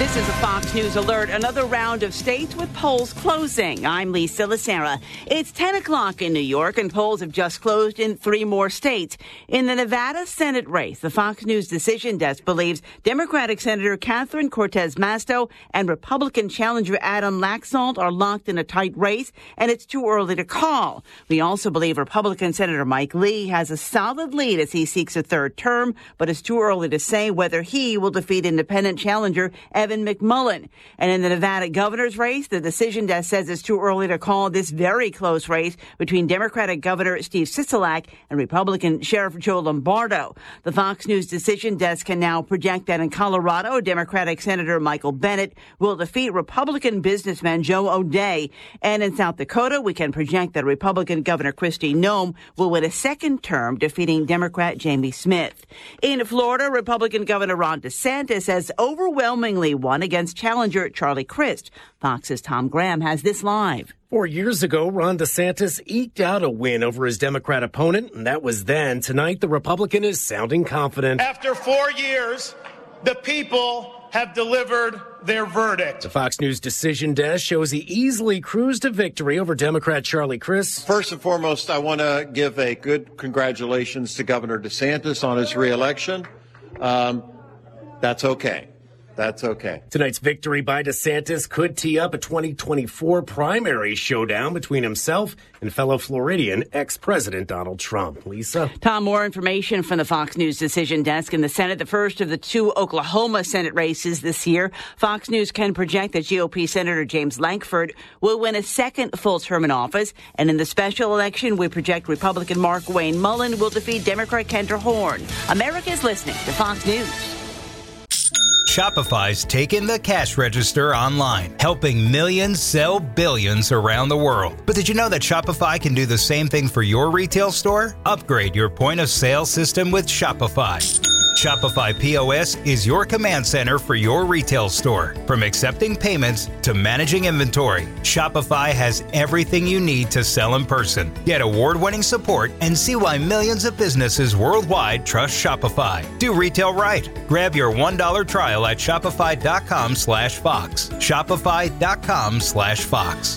This is a Fox News alert. Another round of states with polls closing. I'm Lisa Lacera. It's 10 o'clock in New York, and polls have just closed in 3 more states. In the Nevada Senate race, the Fox News decision desk believes Democratic Senator Catherine Cortez Masto and Republican challenger Adam Laxalt are locked in a tight race, and it's too early to call. We also believe Republican Senator Mike Lee has a solid lead as he seeks a third term, but it's too early to say whether he will defeat independent challenger Evan McMullin. And in the Nevada governor's race, the decision desk says it's too early to call this very close race between Democratic Governor Steve Sisolak and Republican Sheriff Joe Lombardo. The Fox News decision desk can now project that in Colorado, Democratic Senator Michael Bennet will defeat Republican businessman Joe O'Dea. And in South Dakota, we can project that Republican Governor Kristi Noem will win a second term, defeating Democrat Jamie Smith. In Florida, Republican Governor Ron DeSantis has overwhelmingly won against challenger Charlie Crist. Fox's Tom Graham has this live. 4 years ago, Ron DeSantis eked out a win over his Democrat opponent, and that was then. Tonight, the Republican is sounding confident. After 4 years, the people have delivered their verdict. The Fox News decision desk shows he easily cruised to victory over Democrat Charlie Crist. First and foremost, I want to give a good congratulations to Governor DeSantis on his reelection. That's okay. That's okay. Tonight's victory by DeSantis could tee up a 2024 primary showdown between himself and fellow Floridian ex-President Donald Trump. Lisa? Tom, more information from the Fox News decision desk. In the Senate, the first of the 2 Oklahoma Senate races this year, Fox News can project that GOP Senator James Lankford will win a second full term in office. And in the special election, we project Republican Mark Wayne Mullen will defeat Democrat Kendra Horn. America is listening to Fox News. Shopify's taken the cash register online, helping millions sell billions around the world. But did you know that Shopify can do the same thing for your retail store? Upgrade your point of sale system with Shopify. Shopify POS is your command center for your retail store. From accepting payments to managing inventory, Shopify has everything you need to sell in person. Get award-winning support and see why millions of businesses worldwide trust Shopify. Do retail right. Grab your $1 trial at shopify.com/Fox. Shopify.com/Fox.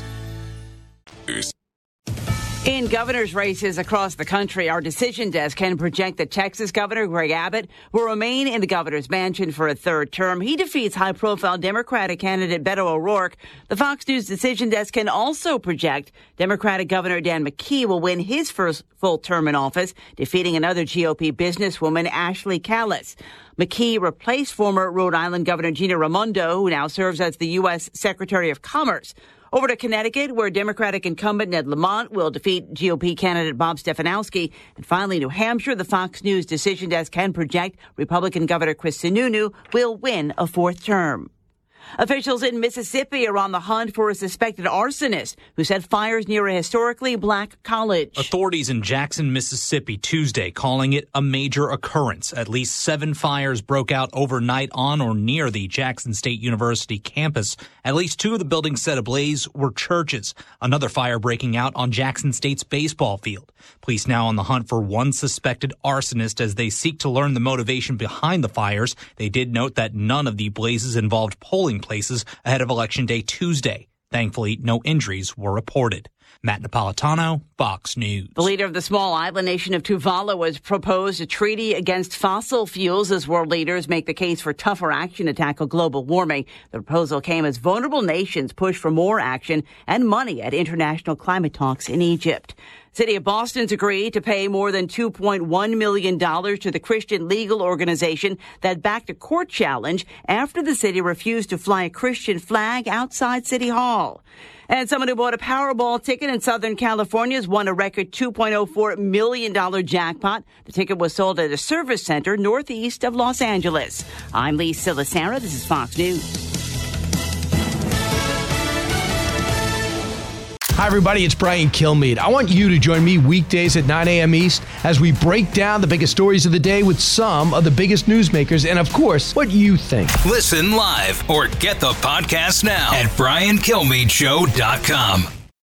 In governor's races across the country, our decision desk can project that Texas Governor Greg Abbott will remain in the governor's mansion for a third term. He defeats high-profile Democratic candidate Beto O'Rourke. The Fox News decision desk can also project Democratic Governor Dan McKee will win his first full term in office, defeating another GOP businesswoman, Ashley Callis. McKee replaced former Rhode Island Governor Gina Raimondo, who now serves as the U.S. Secretary of Commerce. Over to Connecticut, where Democratic incumbent Ned Lamont will defeat GOP candidate Bob Stefanowski. And finally, New Hampshire, the Fox News decision desk can project Republican Governor Chris Sununu will win a fourth term. Officials in Mississippi are on the hunt for a suspected arsonist who set fires near a historically black college. Authorities in Jackson, Mississippi, Tuesday calling it a major occurrence. At least 7 fires broke out overnight on or near the Jackson State University campus. At least 2 of the buildings set ablaze were churches. Another fire breaking out on Jackson State's baseball field. Police now on the hunt for one suspected arsonist as they seek to learn the motivation behind the fires. They did note that none of the blazes involved polling places ahead of Election Day Tuesday. Thankfully, no injuries were reported. Matt Napolitano, Fox News. The leader of the small island nation of Tuvalu has proposed a treaty against fossil fuels as world leaders make the case for tougher action to tackle global warming. The proposal came as vulnerable nations push for more action and money at international climate talks in Egypt. City of Boston's agreed to pay more than $2.1 million to the Christian legal organization that backed a court challenge after the city refused to fly a Christian flag outside City Hall. And someone who bought a Powerball ticket in Southern California has won a record $2.04 million jackpot. The ticket was sold at a service center northeast of Los Angeles. I'm Lisa Lacera. This is Fox News. Hi, everybody. It's Brian Kilmeade. I want you to join me weekdays at 9 a.m. East as we break down the biggest stories of the day with some of the biggest newsmakers and, of course, what you think. Listen live or get the podcast now at BrianKilmeadeShow.com.